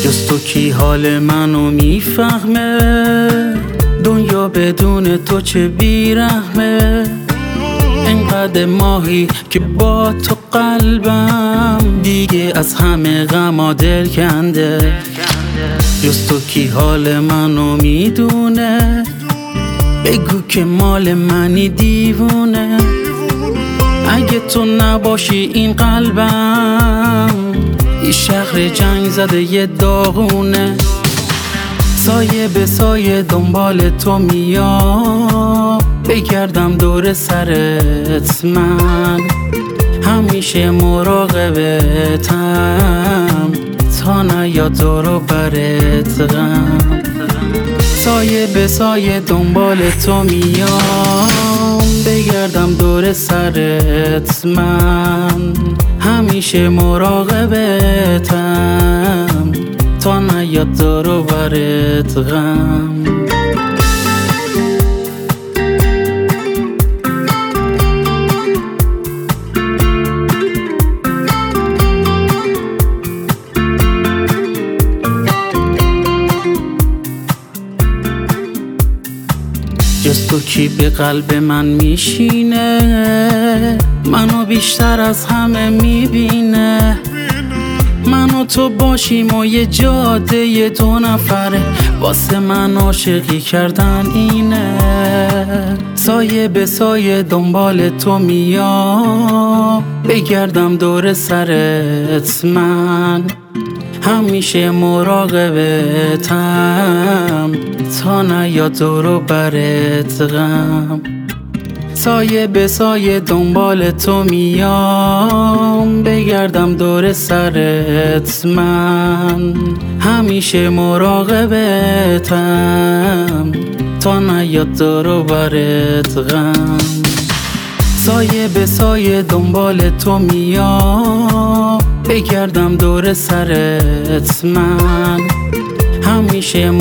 جز تو کی حال منو میفهمه؟ دنیا بدون تو چه بیرحمه. اینقدر ماهی که با تو قلبم دیگه از همه غما دل کنده. جز تو کی حال منو میدونه؟ بگو که مال منی دیوونه. اگه تو نباشی این قلبم یه شهر جنگ زده یه داغونه. سایه به سایه دنبال تو میام، بگردم دور سرت من همیشه مراقبتم تا نیاد دور و برت غم. سایه به سایه دنبال تو میام، بگردم دور سرت من همیشه مراقبتم تا نیاد دور و برت غم. جز تو کی به قلب من میشینه؟ منو بیشتر از همه میبینه. من و تو باشیم و یه جاده یه دو نفره، واسه من عاشقی کردن اینه. سایه به سایه دنبال تو میام، بگردم دور سرت من همیشه مراقبتم تا نیاد دور و برت غم. سایه به سایه دنبال تو میام، بگردم دور سرت من همیشه مراقبتم تا نیاد دور و برت غم. سایه به سایه دنبال تو میام، بگردم دور سرت من همیشه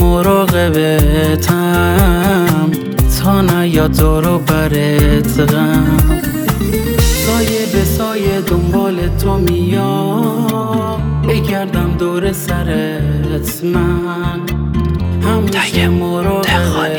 مراقبتم تا نیاد دور و برت غم. سایه به سایه دنبال تو میام، بگردم دور سرت من همیشه مراقبتم